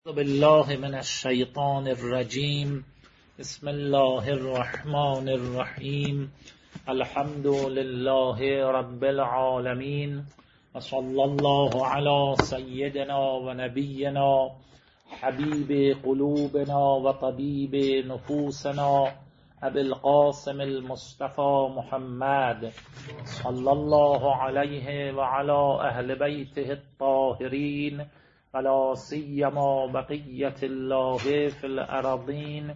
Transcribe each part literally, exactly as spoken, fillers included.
بالله من الشیطان الرجیم. بسم الله الرحمن الرحیم. الحمد لله رب العالمین و صلی الله علی سیدنا و نبینا حبیب قلوبنا و طبیب نفوسنا ابی القاسم المصطفى محمد صلی الله علیه و علی اهل بیته الطاهرین ولا سیما بقیت الله فی الارضین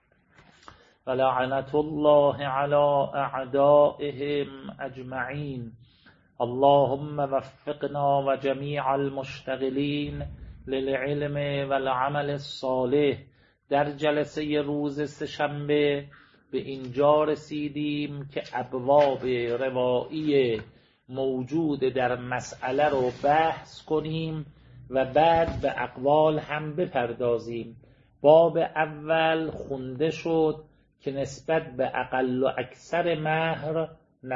ولعنة الله على اعدائهم اجمعین. اللهم وفقنا و جمیع المشتغلین للعلم والعمل الصالح. در جلسه روز سه‌شنبه به اینجا رسیدیم که ابواب روایی موجود در مسئله رو بحث کنیم و بعد به اقوال هم بپردازیم. باب اول خونده شد که نسبت به اقل و اکثر مهر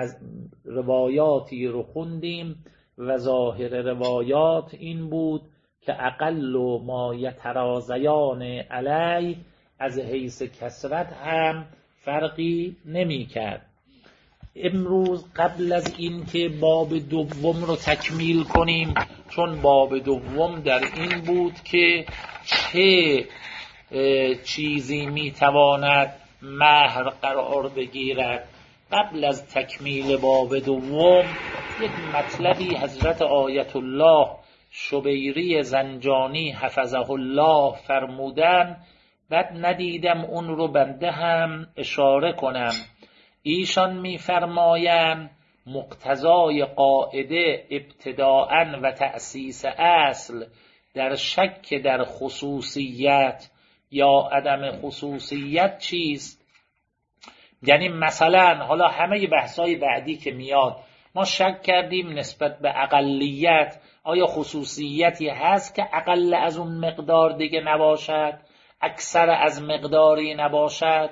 روایاتی رو خوندیم و ظاهر روایات این بود که اقل و ما یترازیان علی از حیث کثرت هم فرقی نمی کرد. امروز قبل از این که باب دوم رو تکمیل کنیم، چون باب دوم در این بود که چه چیزی میتواند مهر قرار بگیرد، قبل از تکمیل باب دوم یک مطلبی حضرت آیت الله شبیری زنجانی حفظه الله فرمودن، بعد ندیدم اون رو بنده هم اشاره کنم. ایشان می‌فرمایند مقتضای قاعده ابتداءً و تأسیس اصل در شک در خصوصیت یا عدم خصوصیت چیست؟ یعنی مثلا حالا همه بحث‌های بعدی که میاد ما شک کردیم نسبت به اقلیت آیا خصوصیتی هست که اقل از اون مقدار دیگه نباشد، اکثر از مقداری نباشد،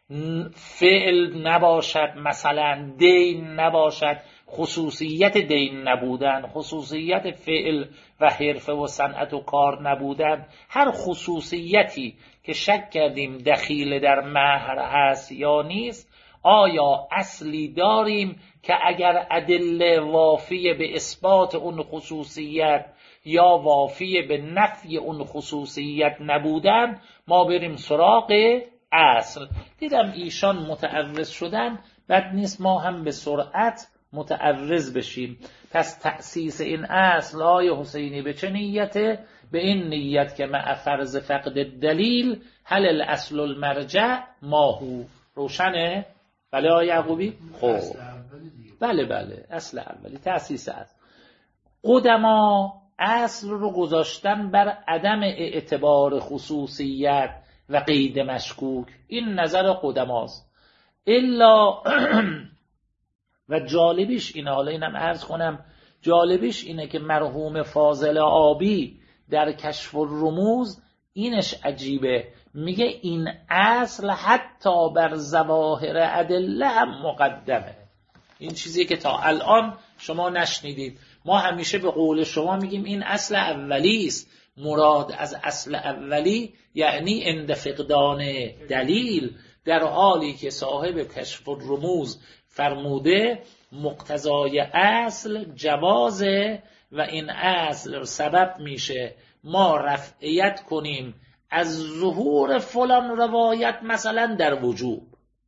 فعل نباشد، مثلا دین نباشد، خصوصیت دین نبودن، خصوصیت فعل و حرفه و صنعت و کار نبودن، هر خصوصیتی که شک کردیم دخیل در مهر هست یا نیست، آیا اصلی داریم که اگر ادله وافی به اثبات اون خصوصیت یا وافی به نفی اون خصوصیت نبودن ما بریم سراغ اصل. دیدم ایشان متعرض شدن، بد نیست ما هم به سرعت متعرض بشیم. پس تأسیس این اصل آیه حسینی به چه نیته؟ به این نیت که مع فرض فقد دلیل هل الاصل المرجع ماهو. روشنه؟ بله آیه یعقوبی؟ خب بله بله اصل اولی تأسیس اصل. قدما اصل رو گذاشتن بر عدم اعتبار خصوصیت و قید مشکوک، این نظر قدماست. الا و جالبیش اینه، حالا اینم عرض کنم، جالبیش اینه که مرحوم فاضل آبی در کشف الرموز اینش عجیبه، میگه این اصل حتی بر ظواهر ادله هم مقدمه. این چیزی که تا الان شما نشنیدید. ما همیشه به قول شما میگیم این اصل اولی است. مراد از اصل اولی یعنی عند فقدان دلیل، در حالی که صاحب کشف الرموز فرموده مقتضای اصل جوازه و این اصل سبب میشه ما رفعیت کنیم از ظهور فلان روایت مثلا در وجوب،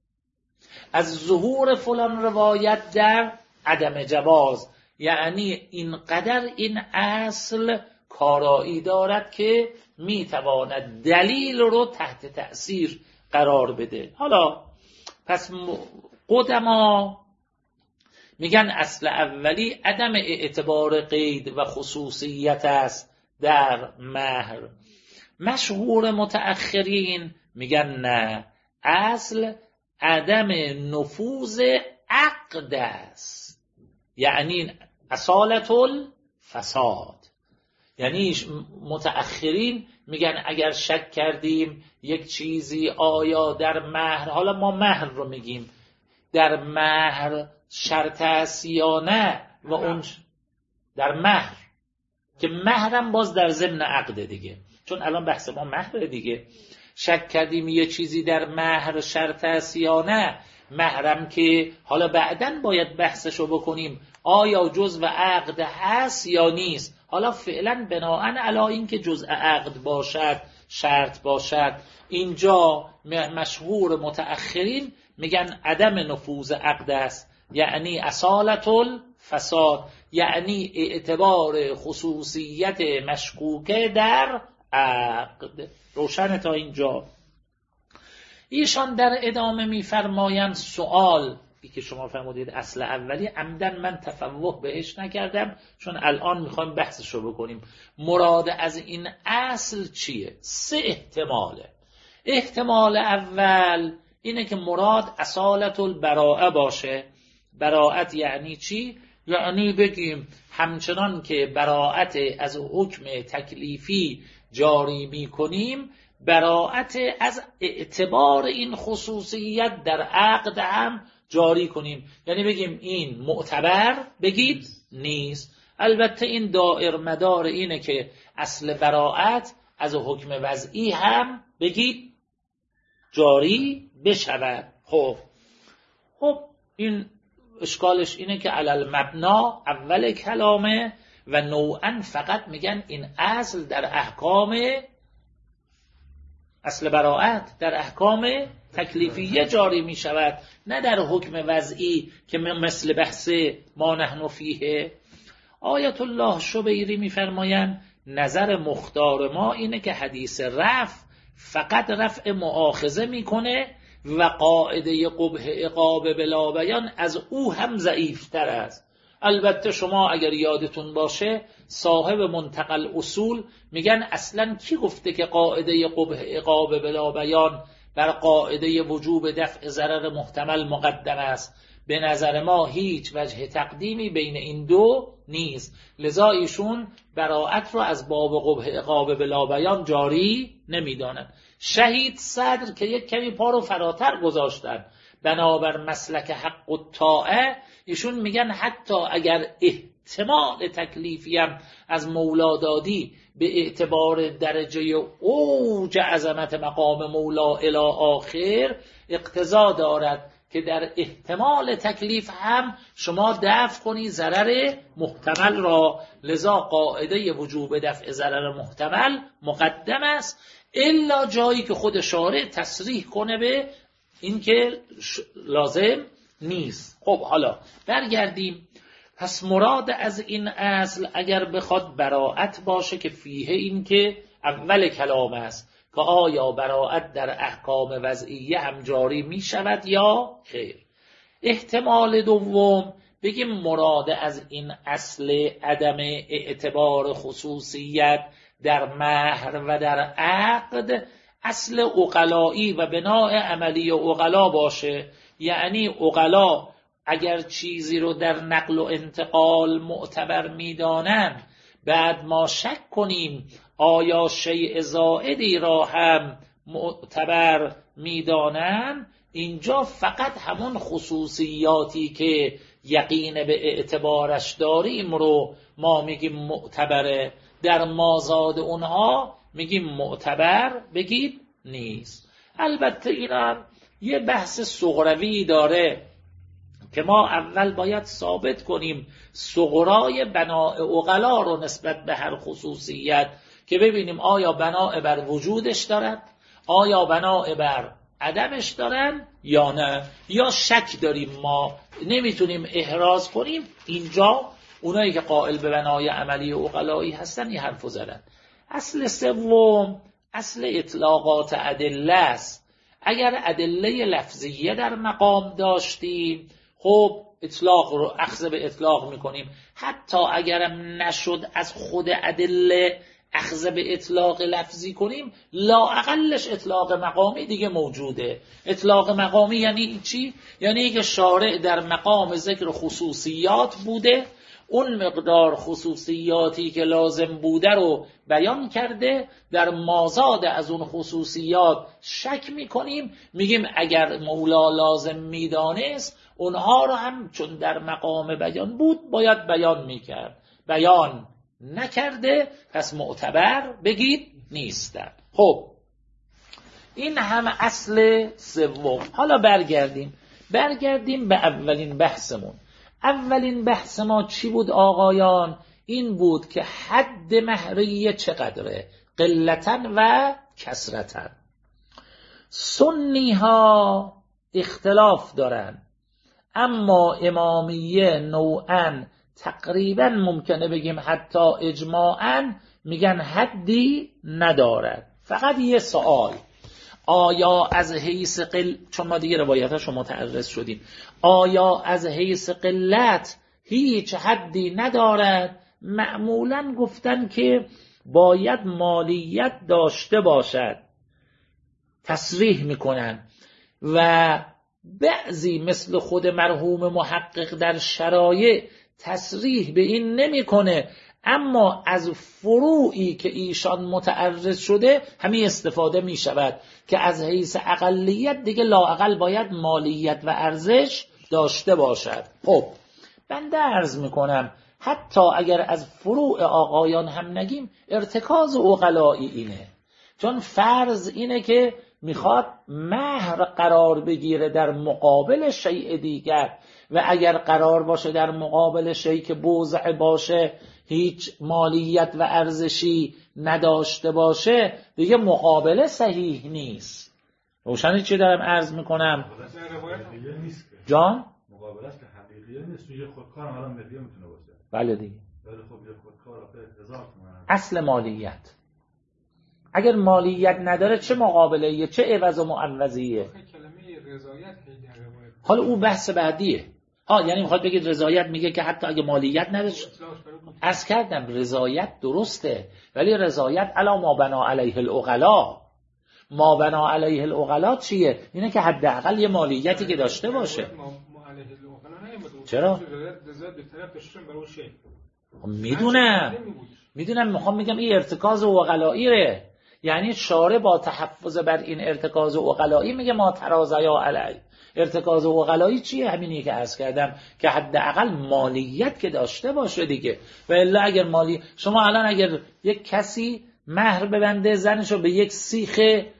از ظهور فلان روایت در عدم جواز. یعنی اینقدر این اصل کارایی دارد که میتواند دلیل رو تحت تأثیر قرار بده. حالا پس قدما میگن اصل اولی عدم اعتبار قید و خصوصیت است در مهر. مشهور متأخرین میگن نه، اصل عدم نفوذ عقد است، یعنی اصالت الفساد. یعنی متأخرین میگن اگر شک کردیم یک چیزی آیا در مهر، حالا ما مهر رو میگیم، در مهر شرط است یا نه، و اون در مهر که مهرم باز در ضمن عقد دیگه، چون الان بحث ما مهر دیگه. شک کردیم یه چیزی در مهر شرط است یا نه. مهرم که حالا بعداً باید بحثشو بکنیم آیا جزء عقد هست یا نیست. حالا فعلا بناءً علی این که جزء عقد باشد، شرط باشد، اینجا مشهور متأخرین میگن عدم نفوذ عقد است، یعنی اصالت الفساد، یعنی اعتبار خصوصیت مشکوکه در عقد. روشن تا اینجا؟ ایشان در ادامه میفرمایند سوال ای که شما فرمودید اصل اولی، عمدن من تفوه بهش نکردم چون الان میخوایم بحثشو بکنیم. مراد از این اصل چیه؟ سه احتماله. احتمال اول اینه که مراد اصالت البراءه باشه. براءت یعنی چی؟ یعنی بگیم همچنان که براءت از حکم تکلیفی جاری میکنیم، براءت از اعتبار این خصوصیت در عقد هم جاری کنیم. یعنی بگیم این معتبر، بگید نیست. البته این دائر مدار اینه که اصل براءت از حکم وضعی هم بگید جاری بشود. خب خب این اشکالش اینه که علل مبنا اول کلامه و نوعا فقط میگن این اصل در احکام اصل براءت در احکام تکلیفیه جاری می شود، نه در حکم وضعی که مثل بحث ما نحن فیه. آیت الله شبیری می فرمایند نظر مختار ما اینه که حدیث رفع فقط رفع مؤاخذه می کنه و قاعده قبح عقاب بلا بیان از او هم ضعیفتر است. البته شما اگر یادتون باشه صاحب منتقل اصول میگن اصلا کی گفته که قاعده قبح عقاب بلا بیان بر قاعده وجوب دفع ضرر محتمل مقدم است؟ به نظر ما هیچ وجه تقدیمی بین این دو نیست، لذا ایشون براءت رو از باب قبح عقاب بلا بیان جاری نمیدانند. شهید صدر که یک کمی پا رو فراتر گذاشتن بنابر مسلک حق و طاعه، ایشون میگن حتی اگر احتمال تکلیفی هم از مولا دادی به اعتبار درجه اوج عظمت مقام مولا الی آخر، اقتضا دارد که در احتمال تکلیف هم شما دفع کنی ضرر محتمل را، لذا قاعده وجوب دفع ضرر محتمل مقدم است، الا جایی که خود شارع تصریح کنه به این که لازم نیست. خب حالا برگردیم. پس مراد از این اصل اگر بخواد براءت باشه که فیه این که اول کلام است که آیا براءت در احکام وضعیه هم جاری می شود یا خیر. احتمال دوم بگیم مراد از این اصل عدم اعتبار خصوصیت در مهر و در عقد اصل عقلایی و بناء عملی عقلا باشه. یعنی عقلا اگر چیزی رو در نقل و انتقال معتبر میدانند، بعد ما شک کنیم آیا شیء زائدی را هم معتبر میدانند، اینجا فقط همون خصوصیاتی که یقین به اعتبارش داریم رو ما میگیم معتبره، در مازاد اونها میگیم معتبر بگید نیست. البته اینم یه بحث صغروی داره که ما اول باید ثابت کنیم صغرای بناء عقلا رو نسبت به هر خصوصیت، که ببینیم آیا بناء بر وجودش دارد، آیا بناء بر عدمش دارن یا نه، یا شک داریم ما نمیتونیم احراز کنیم. اینجا اونایی که قائل به بنای عملی و عقلایی هستن یه حرفو زدن. اصل سوم اصل اطلاقات ادله است. اگر ادله لفظیه در مقام داشتیم، خب اطلاق رو اخذ به اطلاق میکنیم، حتی اگرم نشد از خود ادله اخذ به اطلاق لفظی کنیم، لااقلش اطلاق مقامی دیگه موجوده. اطلاق مقامی یعنی چی؟ یعنی که شارع در مقام ذکر خصوصیات بوده، اون مقدار خصوصیاتی که لازم بوده رو بیان کرده، در مازاد از اون خصوصیات شک میکنیم، میگیم اگر مولا لازم میدانست اونها رو هم چون در مقام بیان بود باید بیان میکرد، بیان نکرده، پس معتبر بگید نیستند. خب این هم اصل سوم. حالا برگردیم برگردیم به اولین بحثمون. اولین بحث ما چی بود آقایان؟ این بود که حد مهریه چقدره؟ قلتن و کسرتن. سنی ها اختلاف دارن، اما امامیه نوعاً تقریباً ممکنه بگیم حتی اجماعاً میگن حدی ندارد. فقط یه سوال، آیا از حیث قل، چون ما دیگه روایتاشو متعرض شدیم، آیا از حیث قلت هیچ حدی ندارد؟ معمولاً گفتن که باید مالیت داشته باشد، تصریح میکنن، و بعضی مثل خود مرحوم محقق در شرایع تصریح به این نمیکنه، اما از فروعی که ایشان متعرض شده همین استفاده می شود که از حیث اقلیت دیگه لااقل باید مالیت و ارزش داشته باشد. خب بنده عرض میکنم حتی اگر از فروع آقایان هم نگیم، ارتکاز عقلایی اینه، چون فرض اینه که میخواد مهر قرار بگیره در مقابل شیء دیگر، و اگر قرار باشه در مقابل شیء که بوضع باشه، هیچ مالیت و ارزشی نداشته باشه، دیگه مقابله صحیح نیست. روشنی چی دارم عرض میکنم؟ جان؟ مقابله است که حقیقیه نیست، یه خودکار هم الان مدیه میتونه باشه. بله دیگه. ولی خب یه خودکار آخه هزار تومان. اصل مالیت اگر مالیت نداره چه مقابله، چه عوض و معوضیه؟ کلمه رضایت حالا اون بحث بعدیه. ها یعنی میخواد بگید رضایت میگه که حتی اگه مالیت نداره. عرض کردم رضایت درسته، ولی رضایت علی ما بنا علیه العقلا. ما بنا علیه العقلا چیه؟ اینه که حداقل یه مالیتی که داشته باشه. چرا؟ میدونم میدونم میخوام میگم این ارتکاز عقلاییه، یعنی شارع با تحفظ بر این ارتکاز عقلایی میگه ما ترازیا علی. ارتکاز عقلایی چیه؟ همینی که عرض کردم که حداقل مالیت که داشته باشه دیگه. و الا اگر مالی، شما الان اگر یک کسی مهر ببنده زنشو به یک سیخ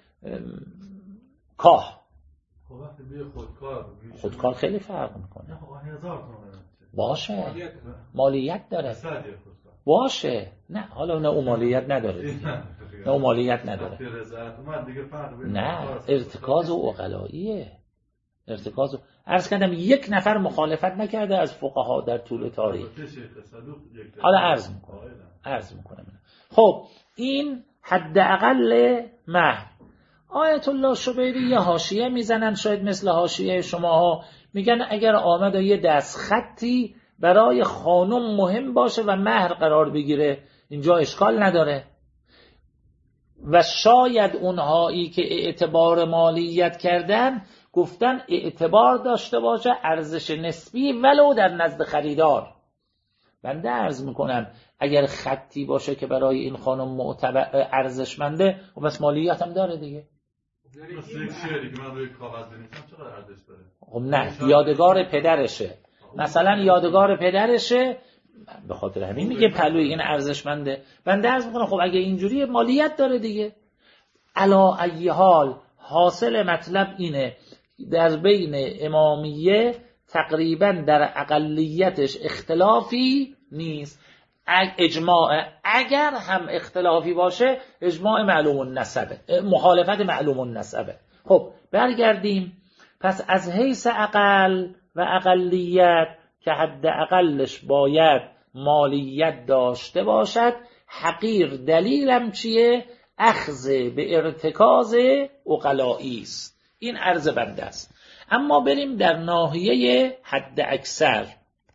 کاه، خب وقتی به خودکار خودکار خیلی فرق میکنه. نه خب هزار تومان باشه مالیت داره باشه، نه حالا نه اون مالیت نداره دیگه. نه اون مالیت نداره، نه ارتکاز و عقلاییه. ارتکاز و... عرض کردم یک نفر مخالفت نکرده از فقها در طول تاریخ. حالا عرض میکنم عرض میکنم خب این حداقل مهر. آیت الله شبیری یه حاشیه میزنن، شاید مثل حاشیه شماها، میگن اگر آمد یه دست خطی برای خانم مهم باشه و مهر قرار بگیره اینجا اشکال نداره، و شاید اونهایی که اعتبار مالیت کردن گفتن اعتبار داشته باشه ارزش نسبی ولو در نزد خریدار. بنده عرض میکنم اگر خطی باشه که برای این خانم معتبر ارزشمنده و بس مالیت هم داره دیگه. مثل یک شعری که من روی کاغذ بنویسم چقدر ارزش داره؟ خب نه یادگار پدرشه، مثلا یادگار پدرشه، به خاطر همین میگه پلوی این ارزشمنده. بنده عرض میکنم خب اگه اینجوری مالیت داره دیگه. علا ای حال حاصل مطلب اینه در بین امامیه تقریبا در اقلیتش اختلافی نیست. اجماع اگر هم اختلافی باشه اجماع معلوم النسبه، مخالفت معلوم النسبه. خب برگردیم پس از حیث اقل و اقلیت که حد اقلش باید مالیت داشته باشد، حقیر دلیلم چیه؟ اخذ به ارتکاز عقلایی است. این عرض بنده است. اما بریم در ناحیه حد اکثر.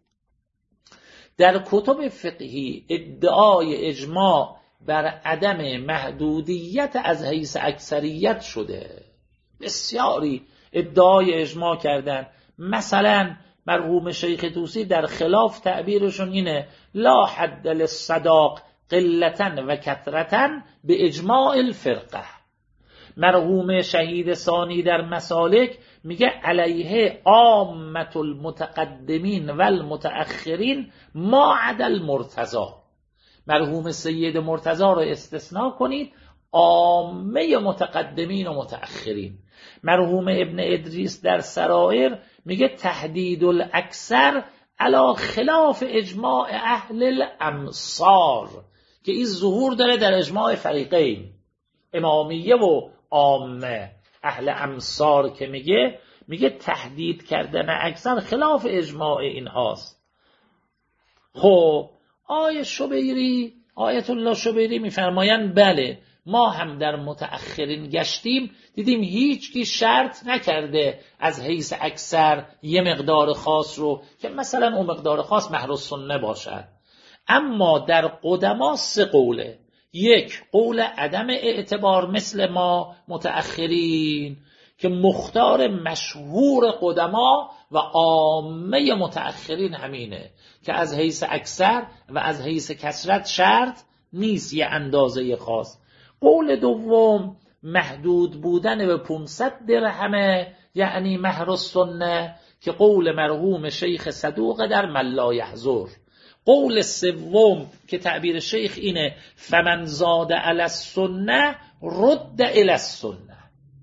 در کتب فقهی ادعای اجماع بر عدم محدودیت از حیث اکثریت شده. بسیاری ادعای اجماع کردن. مثلا مرحوم شیخ طوسی در خلاف تعبیرشون اینه لا حد للصداق قلتن و کثرتن به اجماع الفرقه. مرحوم شهید ثانی در مسالک میگه علیه عامة المتقدمین و المتأخرین ما عدا المرتضی. مرحوم سید مرتضی رو استثناء کنید، عامه متقدمین و متأخرین. مرحوم ابن ادریس در سرائر میگه تحدید الاکثر علی خلاف اجماع اهل الامصار، که این ظهور داره در اجماع فریقین، امامیه و عامه. اهل امصار که میگه میگه تحدید کردن اکثر خلاف اجماع این هاست. خب آیه شبیری آیت الله شبیری میفرمایند بله ما هم در متأخرین گشتیم دیدیم هیچ کی شرط نکرده از حیث اکثر یه مقدار خاص رو که مثلا اون مقدار خاص مهر السنه باشد. اما در قدما سه قوله. یک، قول عدم اعتبار مثل ما متأخرین که مختار مشهور قدما و عامه متأخرین همینه که از حیث اکثر و از حیث کثرت شرط نیست یه اندازه خاص. قول دوم محدود بودن به پانصد درهمه، یعنی مهر السنه، که قول مرحوم شیخ صدوق در من لا یحضر. قول سوم که تعبیر شیخ اینه فمن زاد علی السنه رد الی السنه،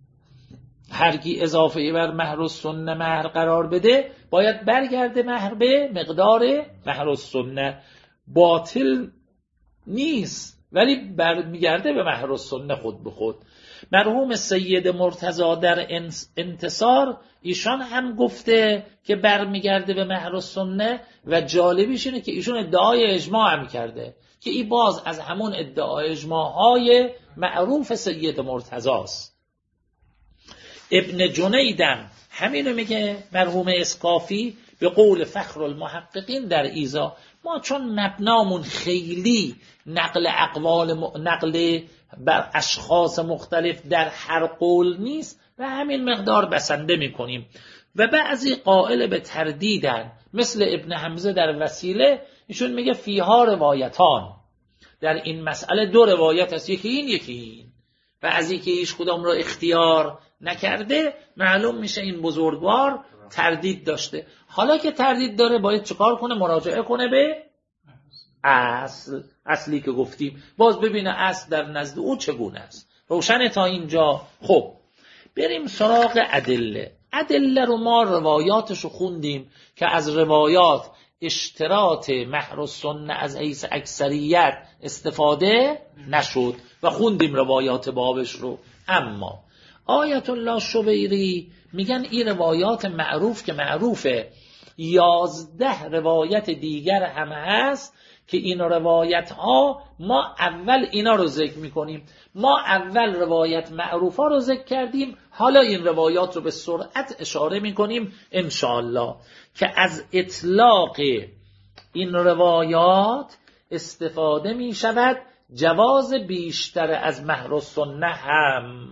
هر کی اضافه بر مهر السنه مهر قرار بده باید برگرده مهر به مقدار مهر السنه. باطل نیست ولی برمیگرده به مهر السنه خود به خود. مرحوم سید مرتضی در انتصار ایشان هم گفته که برمیگرده به مهر السنه و جالبیش اینه که ایشون ادعای اجماع هم کرده که این باز از همون ادعای اجماع های معروف سید مرتضی است. ابن جنیدم همینو میگه مرحوم اسقافی به قول فخر المحققین در ایزا. ما چون مبنامون خیلی نقل اقوال م... نقل بر اشخاص مختلف در هر قول نیست و همین مقدار بسنده میکنیم و بعضی قائل به تردیدن مثل ابن حمزه در وسیله، ایشون میگه فیها روایتان، در این مسئله دو روایت است، یکی این یکی این، و از اینکه هیچ کدام را اختیار نکرده معلوم میشه این بزرگوار تردید داشته. حالا که تردید داره باید چیکار کنه؟ مراجعه کنه به اصل، اصلی که گفتیم، باز ببینه اصل در نزد او چگونه است. روشنه تا اینجا؟ خب بریم سراغ ادله. ادله رو ما روایاتشو خوندیم که از روایات اشتراط مهر السنه از حیث اکثریت استفاده نشد و خوندیم روایات بابش رو. اما آیت الله شبیری میگن این روایات معروف که معروفه، یازده روایت دیگر هم هست که این روایت ها ما اول اینا رو ذکر میکنیم. ما اول روایت معروف ها رو ذکر کردیم، حالا این روایات رو به سرعت اشاره میکنیم انشاءالله که از اطلاق این روایات استفاده میشود جواز بیشتر از مهر السنه هم.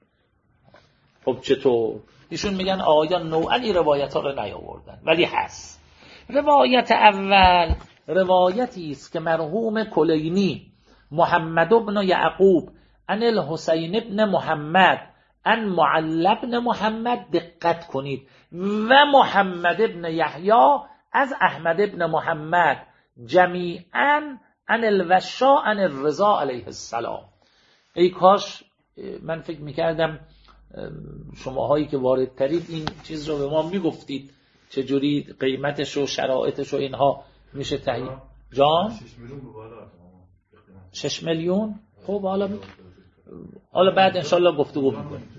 خب چطور؟ ایشون میگن آیان نوعا این روایت ها رو نیاوردن ولی هست. روایت اول روایتی است که مرحوم کلینی محمد ابن یعقوب عن الحسین ابن محمد عن معل ابن محمد، دقت کنید، و محمد ابن یحیی از احمد ابن محمد جمیعا عن الوشا عن الرضا علیه السلام. ای کاش من فکر میکردم شماهایی که وارد ترید این چیز رو به ما میگفتید چجوری قیمتش و شرایطش و اینها میشه تهیه. جان شش میلیون. خب حالا می... حالا بعد انشالله گفتگو میکنیم،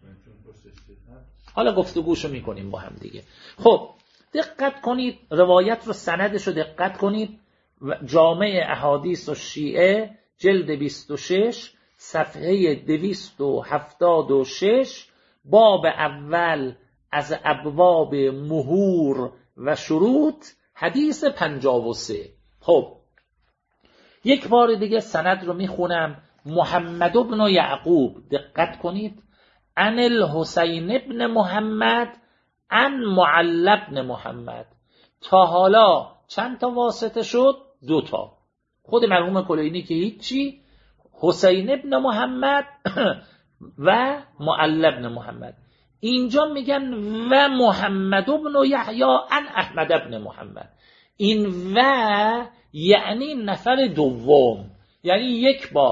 حالا گفتگوشو میکنیم با هم دیگه. خب دقت کنید روایت رو، سندش رو دقت کنید. جامع احادیث و شیعه جلد بیست و شش صفحه دویست و هفتاد و شش، باب اول از ابواب مهور و شروط، حدیث پنجاه و سه. خب یک بار دیگه سند رو میخونم. محمد ابن یعقوب، دقت کنید، عن الحسین ابن محمد عن معل ابن محمد. تا حالا چند تا واسطه شد؟ دو تا. خود مرحوم کلینی که هیچی، حسین ابن محمد و معل ابن محمد. اینجا میگن و محمد ابن یحیی عن احمد ابن محمد. این و یعنی نفر دوم، یعنی یک بار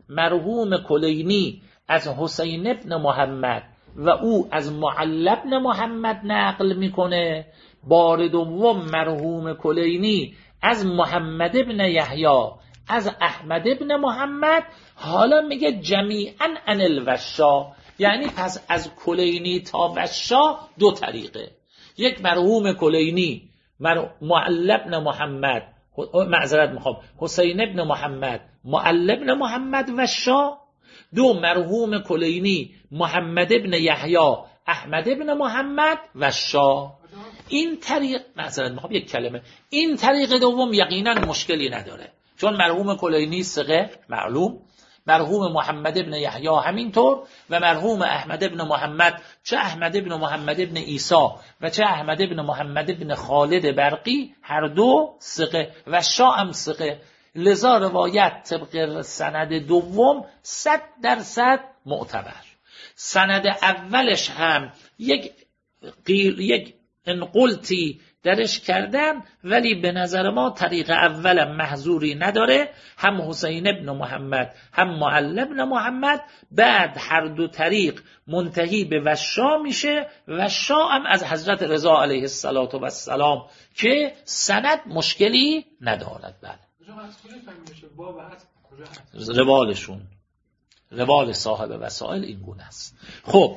مرحوم کلینی از حسین ابن محمد و او از معل ابن محمد نقل میکنه. بار دوم مرحوم کلینی از محمد ابن یحیی از احمد ابن محمد. حالا میگه جمیعا عن الوشا، یعنی پس از کلینی تا وشا دو طریقه، یک مرحوم کلینی معل ابن محمد، معذرت میخوام حسین ابن محمد معل ابن محمد وشا، دو مرحوم کلینی محمد ابن یحیی احمد ابن محمد وشا. این طریق معذرت میخوام یک کلمه این طریق دوم یقینا مشکلی نداره، چون مرحوم کلینی ثقه معلوم، مرحوم محمد ابن یحیی همینطور و مرحوم احمد ابن محمد، چه احمد ابن محمد ابن عیسی و چه احمد ابن محمد ابن خالد برقی، هر دو ثقه و شا هم ثقه. لذا روایت طبق سند دوم صد درصد معتبر. سند اولش هم یک قیل یک انقلتی درش کردن، ولی به نظر ما طریق اولم محظوری نداره، هم حسین ابن محمد هم معل ابن محمد، بعد هر دو طریق منتهی به وشا میشه. وشا هم از حضرت رضا علیه السلام که سند مشکلی ندارد. بعد روالشون روال صاحب وسائل این گونه است. خب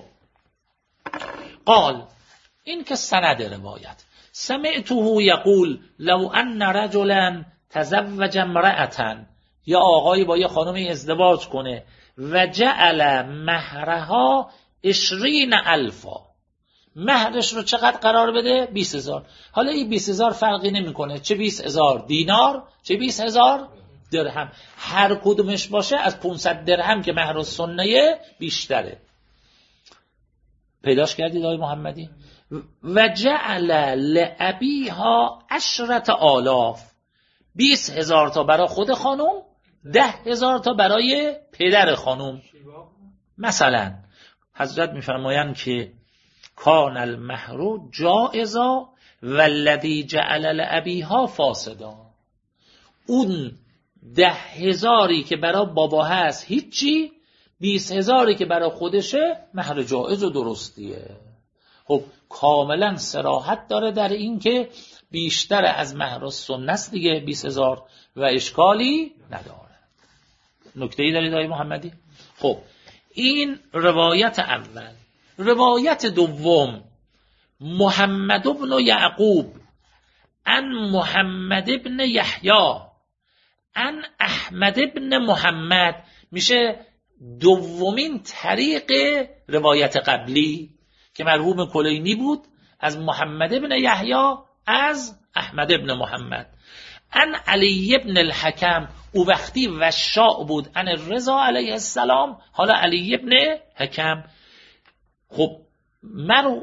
قال، این که سند روایت، سمعته یقول لو ان رجلا تزوج امرأة، یا آقایی با یه خانمی ازدواج کنه و جعل مهرها عشرین الفا، مهرش رو چقدر قرار بده؟ بیست هزار. حالا این بیست هزار فرقی نمی کنه چه بیست هزار دینار چه بیست هزار درهم، هر کدومش باشه از پانصد درهم که مهر السنه بیشتره. پیداش کردید آقای محمدی؟ و جعل لأبیها عشرت آلاف، بیست هزار تا برای خود خانوم، ده هزار تا برای پدر خانوم. مثلا حضرت میفرمایند که کان المهر جائزا والذی جعل لأبیها فاسدا، اون ده هزاری که برای بابا هست هیچی، بیست هزاری که برای خودشه مهر جائز و درستیه. خب کاملا صراحت داره در این که بیشتر از مهر السنه است دیگه بیست هزار و اشکالی نداره. نکته‌ای دارید آقای محمدی؟ خب این روایت اول. روایت دوم، محمد ابن یعقوب عن محمد ابن یحیی عن احمد ابن محمد، میشه دومین طریق روایت قبلی که مرحوم کلینی بود از محمد ابن یحیی از احمد ابن محمد. ان علی ابن الحکم، او وقتی وشاء بود، ان رضا علیه السلام، حالا علی ابن حکم. خب من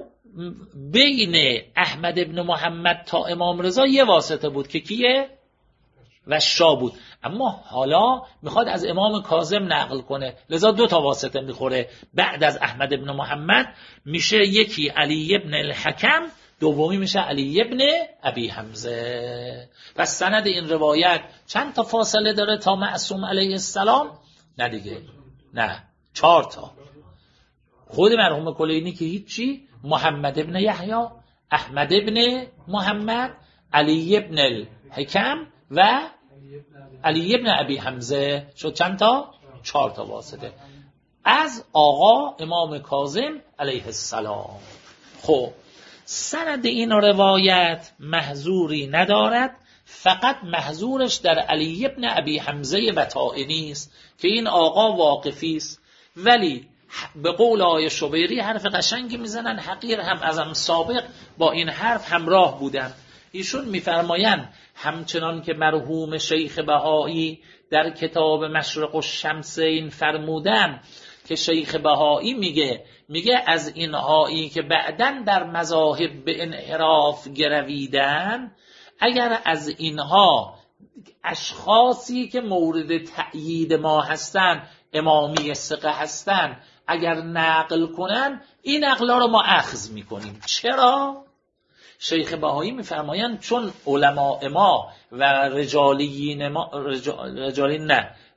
بین احمد ابن محمد تا امام رضا یه واسطه بود که کیه؟ وشاء بود، اما حالا میخواد از امام کاظم نقل کنه، لذا دو تا واسطه میخوره. بعد از احمد ابن محمد میشه یکی علی ابن الحکم، دومی میشه علی ابن ابی حمزه. پس سند این روایت چند تا فاصله داره تا معصوم علیه السلام؟ نه دیگه، نه، چهار تا. خود مرحوم کلینی که هیچی، محمد ابن یحیی، احمد ابن محمد، علی ابن الحکم و علی ابن ابی حمزه، شد چند تا؟ چهار تا واسطه از آقا امام کاظم علیه السلام. خب سند این روایت محظوری ندارد، فقط محظورش در علی ابن ابی حمزه و طائنی است که این آقا واقفی است، ولی به قول آقای شبیری حرف قشنگی میزنن، حقیر هم ازم سابق با این حرف همراه بودن. ایشون میفرمایند همچنان که مرحوم شیخ بهایی در کتاب مشرق الشمسین فرمودن که شیخ بهایی میگه میگه از اینهایی که بعداً در مذاهب به انحراف گرویدن، اگر از اینها اشخاصی که مورد تأیید ما هستن، امامی ثقه هستن، اگر نقل کنن، این نقلا رو ما اخذ میکنیم. چرا؟ شیخ بهایی میفرمایند چون علماء ما و رجالیین ما رجال... رجالی نه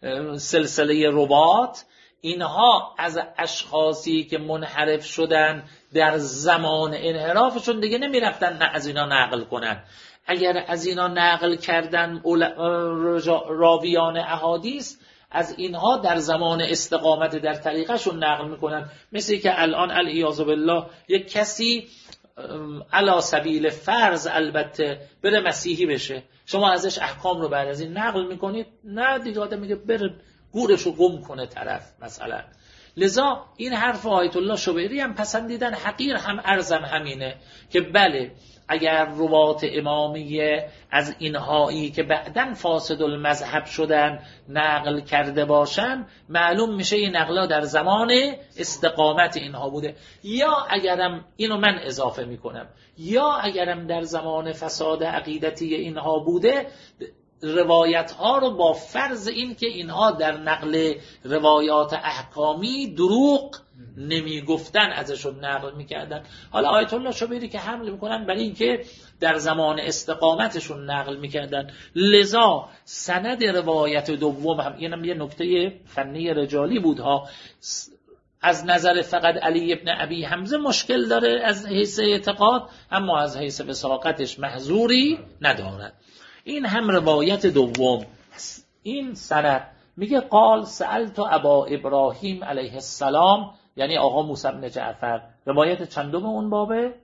سلسله رباط، اینها از اشخاصی که منحرف شدن در زمان انحرافشون دیگه نمیرفتن نه از اینا نقل کنن. اگر از اینا نقل کردن راویان احادیث، از اینها در زمان استقامت در طریقشون نقل میکنن. مثل که الان العیاذ بالله یک کسی علی سبیل فرض البته بره مسیحی بشه، شما ازش احکام رو بعد از این نقل میکنید؟ نه دیگه، آدم میگه بره گورش رو گم کنه طرف مثلا. لذا این حرف آیت الله شبیری هم پسندیدن. حقیر هم ارزم همینه که بله اگر روات امامیه از اینهایی که بعداً فاسد المذهب شدن نقل کرده باشن، معلوم میشه این نقلا در زمان استقامت اینها بوده. یا اگرم اینو من اضافه میکنم، یا اگرم در زمان فساد عقیدتی اینها بوده، روایت ها رو با فرض این که اینها در نقل روایات احکامی دروغ نمی گفتن ازشون نقل میکردن. حالا آیت الله شبیری که حمل میکنن برای این که در زمان استقامتشون نقل میکردن. لذا سند روایت دوم هم، اینم یه نکته فنی رجالی بود ها، از نظر فقط علی ابن ابی حمزه مشکل داره از حیث اعتقاد، اما از حیث وثاقتش محظوری ندارد. این هم روایت دوم. این سند میگه قال سألت ابا ابراهیم علیه السلام، یعنی آقا موسی بن جعفر. روایت چندم اون بابه؟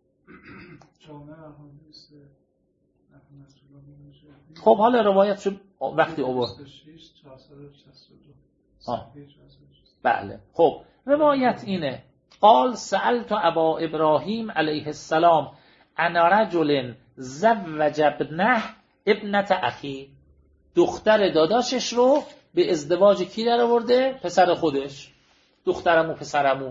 خب حالا روایت شو وقتی اوور بله. خب روایت اینه قال سألت ابا ابراهیم علیه السلام عن رجل زوج ابنه ابنت اخی، دختر داداشش رو به ازدواج کی در آورده؟ پسر خودش، دخترمو پسرمو.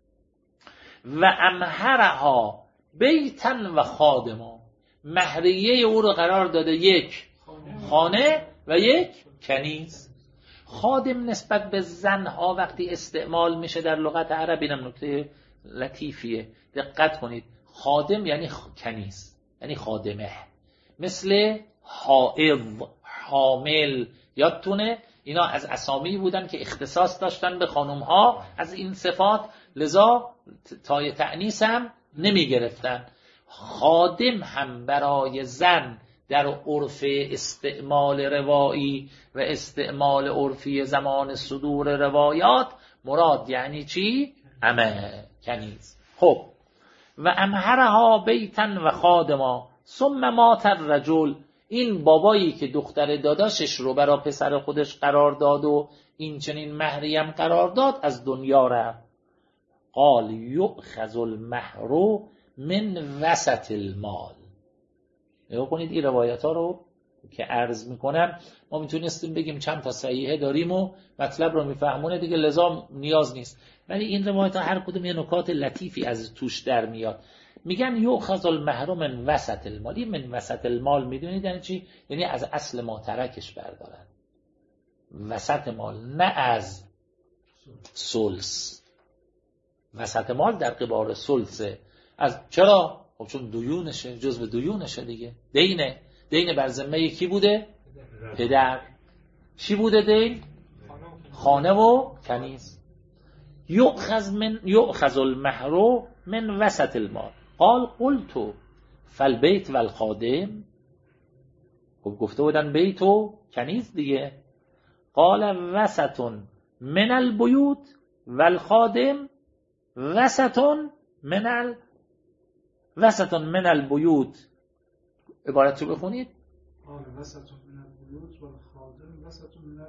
و امهرها بیتن و خادما، مهریه او رو قرار داده یک خانه و یک کنیز. خادم نسبت به زنها وقتی استعمال میشه در لغت عرب، اینم نکته لطیفیه، دقت کنید. خادم یعنی کنیز، یعنی خادمه، مثل حائض، حامل. یادتونه اینا از اسامی بودن که اختصاص داشتن به خانمها از این صفات، لذا تای تأنیث هم نمی گرفتن. خادم هم برای زن در عرف استعمال روایی و استعمال عرفی زمان صدور روایات مراد یعنی چی؟ امه، کنیز. خب و امهرها بیتن و خادما ثم مات الرجل، این بابایی که دختر داداشش رو برای پسر خودش قرار داد و این چنین مهریم قرار داد از دنیا رفت. قال یؤخذ المهر من وسط المال. نگاه کنید این روایت ها رو که عرض میکنم، ما میتونستیم بگیم چند تا صحیحه داریم و مطلب رو میفهمونه دیگه، لذا نیاز نیست. ولی این روایت ها هر کدوم یه نکات لطیفی از توش در میاد. میگن یؤخذ المهر من وسط المال. این من وسط المال میدونید یعنی چی؟ یعنی از اصل ما ترکش بردارن، وسط مال، نه از سلس. وسط مال در قبار سلسه. از چرا؟ خب چون دیونشه، جزو دیونشه دیگه، دینه. دین بر ذمه کی بوده؟ پدر. چی بوده دین؟ خانه و کنیز. یؤخذ من یؤخذ المهر من وسط المال. قال قلت فالبیت والخادم. خب گفته بودن بیت و کنیز دیگه. قال وسط من البیوت والخادم وسط من ال وسط من البیوت. عبارت رو بخونید. قال وسط من البیوت والخادم وسط من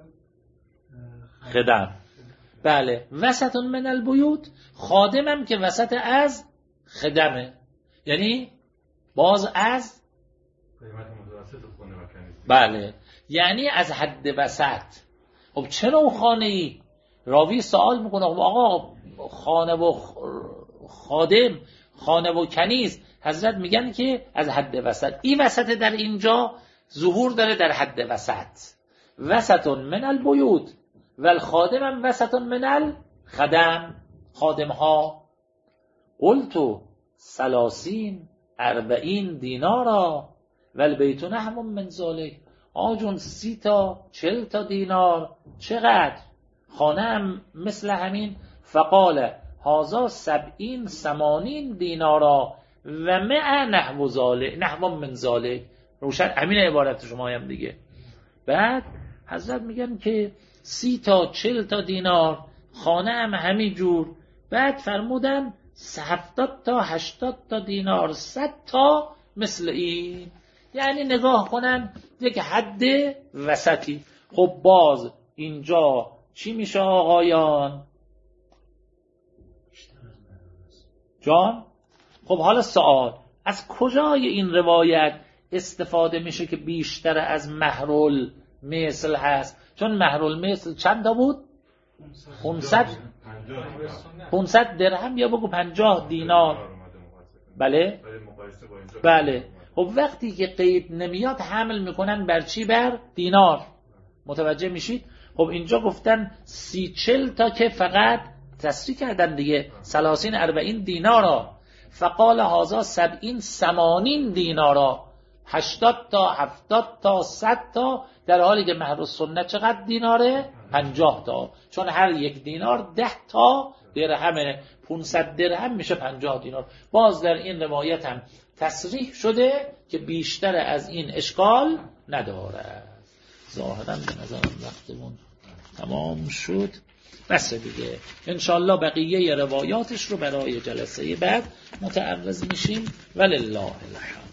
الخدم. بله وسط من البیوت، خادمم که وسط از خدمه، یعنی باز از قیمت متوسط خونه و کنیز. بله یعنی از حد وسط. خب چرا خانه ای؟ راوی سوال میکنه خب آقا خانه و خادم، خانه و کنیز، حضرت میگن که از حد وسط. این وسط در اینجا ظهور داره در حد وسط. وسط من البیوت و الخادم هم وسط من الخدم، خادم ها. قلتو سلاسین اربعین دینارا و البیت نحو من ذالک. آجون سی تا چل تا دینار چقدر؟ خانه هم مثل همین. فقال هازا سبعین سمانین دینارا و مع نحو ذالک نحو من ذالک. روشن همین عبارت شما هم دیگه. بعد حضرت میگن که سی تا چل تا دینار، خانه هم همین جور. بعد فرمودن هفتاد تا هشتاد تا دینار، صد تا مثل این. یعنی نگاه کنن یک حد وسطی. خب باز اینجا چی میشه آقایان؟ جان؟ خب حالا سوال، از کجای این روایت استفاده میشه که بیشتر از مهرول مثل هست؟ چون مهرول مثل چند تا بود؟ پانصد درهم یا بگو پنجاه دینار. بله؟ بله. خب وقتی که قید نمیاد حمل میکنن بر چی؟ بر دینار. متوجه میشید؟ خب اینجا گفتن سی چل تا که فقط تصریح کردن دیگه، سلاسین اربعین دینارا. فقال هازا سبعین سمانین دینارا، هشتاد تا هفتاد تا صد تا، در حالی که مهر السنت چقدر دیناره؟ پنجاه تا. چون هر یک دینار ده تا درهمه، پانصد درهم میشه پنجاه دینار. باز در این روایت هم تصریح شده که بیشتر از این اشکال نداره. ظاهرا به نظرم وقتمون تمام شد. بس دیگه، انشالله بقیه روایاتش رو برای جلسه بعد متعرض میشیم. ولله الحمد.